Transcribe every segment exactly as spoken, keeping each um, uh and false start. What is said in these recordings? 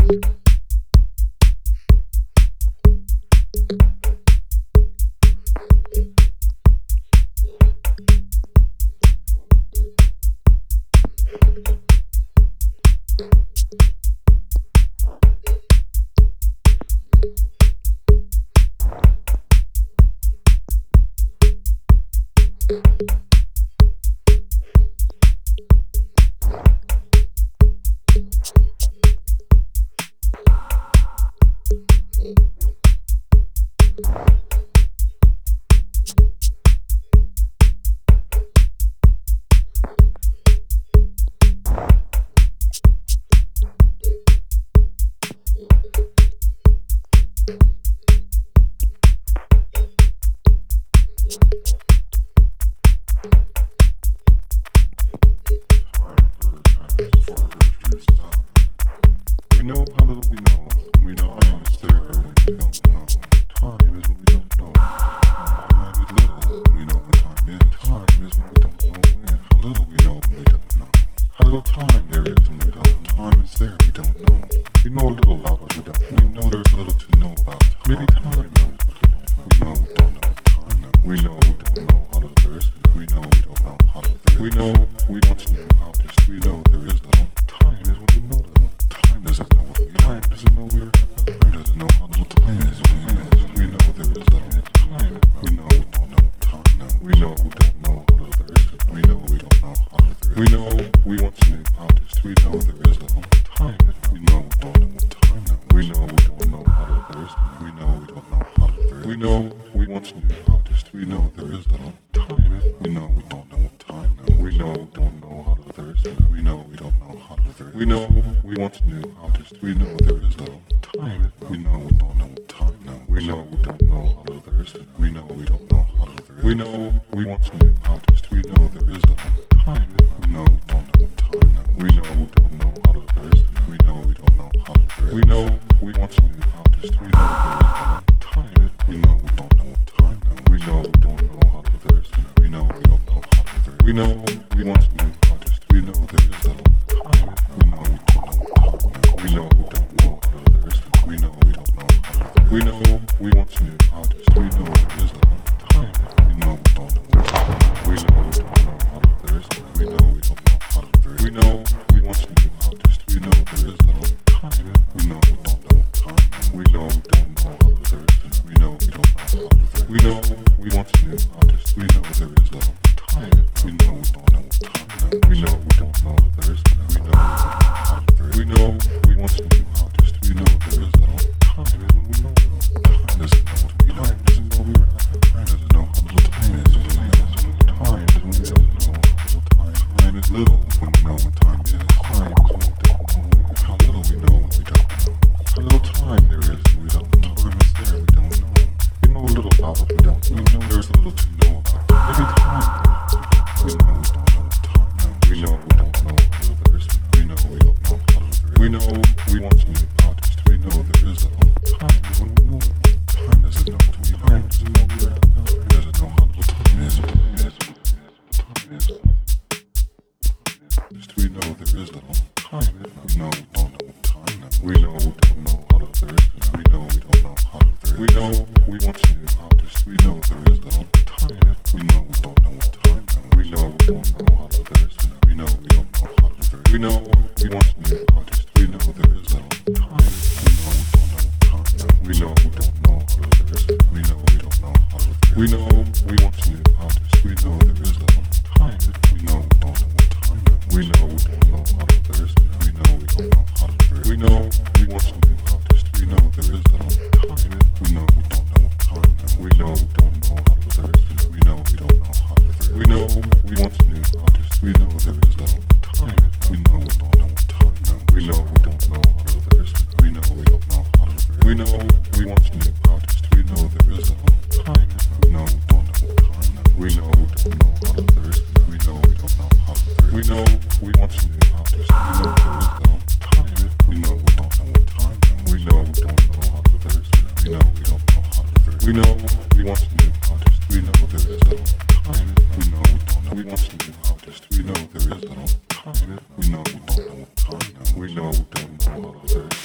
We know we don't know how to thirst. We know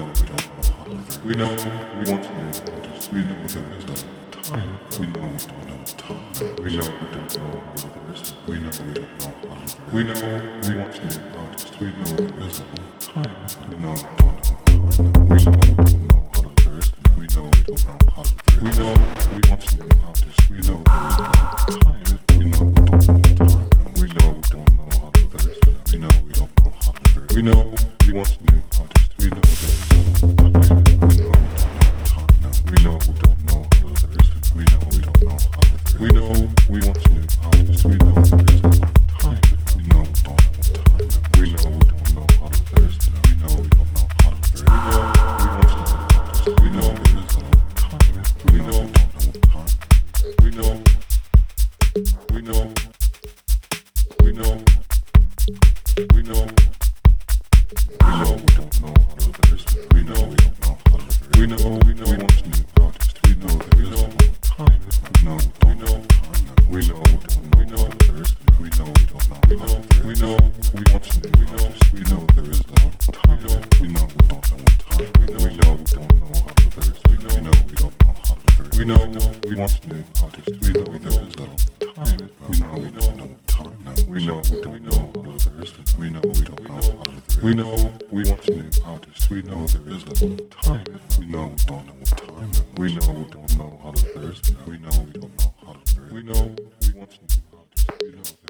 know we don't know how to thirst. We know we want to live artists. We know there is no time. We know we don't know time. We know we don't know how to thirst. We know we don't know how to thirst. We know we want to live artists. We know there is no time. We know we don't know time. We know we don't know how to thirst. We know we don't know how to thirst. We know we want to live artists. We know there is no time. We know we don't know time. We know we don't know how to thirst. We know we don't know how to thirst. We know we want to live artists. We know there is no time. We know we don't know time. We know we don't know how to thirst. We know we don't know how to thirst. We know we want to live artists. We know there is no time. We know we don't know time. We know we don't know how to thirst. We know we don't know how to thirst. We know we want to live artists. We know there is no time. We know we don't know time. We know. We know. We know. We know. We know we don't know how to thirst. We know we don't know how to thirst. We know we know we want to live artists. We know there is no time. We know we don't know time. We know we don't know how to thirst. We know we don't know how to thirst. We know we want to live artists. We know there is no time. We know we don't know time. We know we don't know how to thirst. We know we don't know how to thirst. We know we want to live artists. We know there is no time. We know we don't know time. We know we don't know how to thirst. We know we don't know how to thirst. We know we want to live artists. We know there is no time. We know we don't know time. We know we don't know how to thirst. We know we don't know how to thirst. We know we want to live artists. We know.